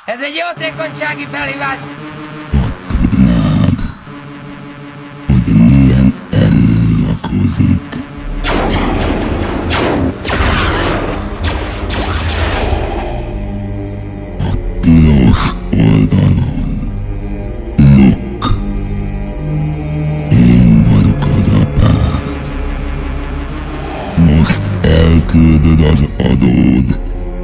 Ez egy jótékonysági felhívás. Hogy milyen erő lakozik. A tilos oldalon. Look. Én vagyok az apád. Most elküldöd az adód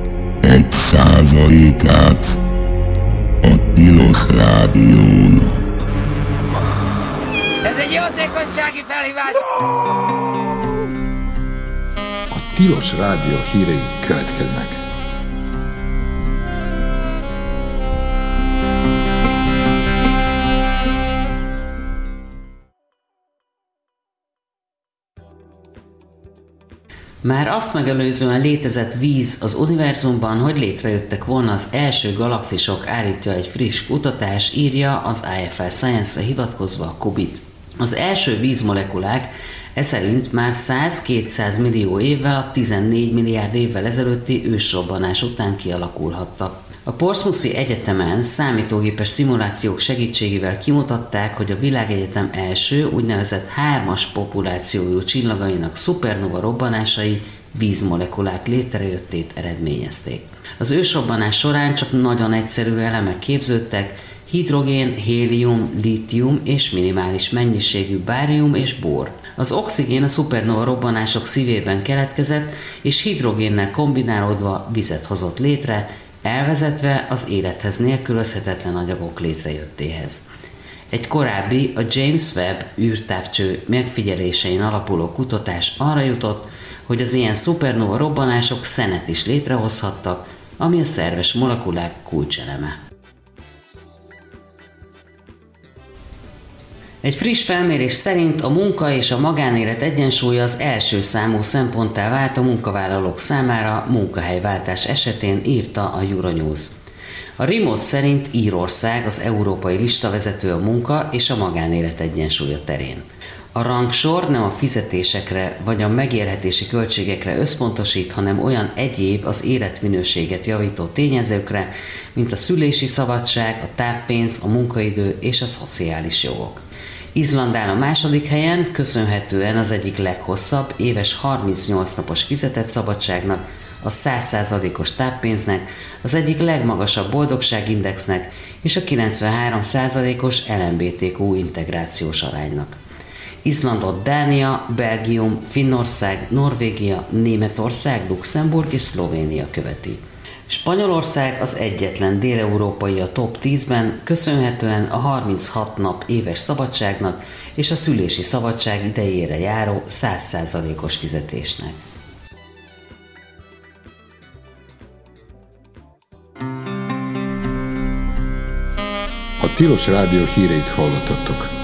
1%-át a Tilos Rádiónak. Ez egy jótékonysági felhívás. A Tilos Rádió hírei következnek. Már azt megelőzően létezett víz az univerzumban, hogy létrejöttek volna az első galaxisok, állítja egy friss kutatás, írja az IFL Science-re hivatkozva a Kubit. Az első vízmolekulák szerint már 100-200 millió évvel a 14 milliárd évvel ezelőtti ősrobbanás után kialakulhattak. A Portsmouthi Egyetemen számítógépes szimulációk segítségével kimutatták, hogy a világegyetem első úgynevezett 3-as populációjú csillagainak szupernova robbanásai vízmolekulák létrejöttét eredményezték. Az ősrobbanás során csak nagyon egyszerű elemek képződtek, hidrogén, hélium, lítium és minimális mennyiségű bárium és bor. Az oxigén a szupernova robbanások szívében keletkezett, és hidrogénnel kombinálódva vizet hozott létre, elvezetve az élethez nélkülözhetetlen anyagok létrejöttéhez. Egy korábbi, a James Webb űrtávcső megfigyelésein alapuló kutatás arra jutott, hogy az ilyen szupernova robbanások szenet is létrehozhattak, ami a szerves molekulák kulcseleme. Egy friss felmérés szerint a munka és a magánélet egyensúlya az első számú szemponttá vált a munkavállalók számára munkahelyváltás esetén, írta a Euronews. A Remote szerint Írország az európai listavezető a munka és a magánélet egyensúlya terén. A rangsor nem a fizetésekre vagy a megélhetési költségekre összpontosít, hanem olyan egyéb az életminőséget javító tényezőkre, mint a szülési szabadság, a táppénz, a munkaidő és a szociális jogok. Izland áll a második helyen, köszönhetően az egyik leghosszabb, éves 38 napos fizetett szabadságnak, a 100%-os táppénznek, az egyik legmagasabb boldogságindexnek és a 93%-os LMBTQ integrációs aránynak. Izlandot Dánia, Belgium, Finnország, Norvégia, Németország, Luxemburg és Szlovénia követi. Spanyolország az egyetlen déleurópai a top 10-ben, köszönhetően a 36 nap éves szabadságnak és a szülési szabadság idejére járó 100%-os fizetésnek. A Tilos Rádió híreit hallottatok.